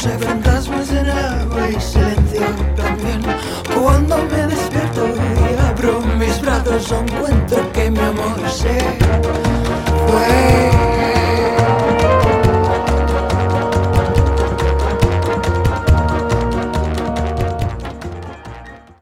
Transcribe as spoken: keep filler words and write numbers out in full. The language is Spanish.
sé, fantasmas en agua y silencio también. Cuando me despierto y abro mis brazos, encuentro que mi amor se fue.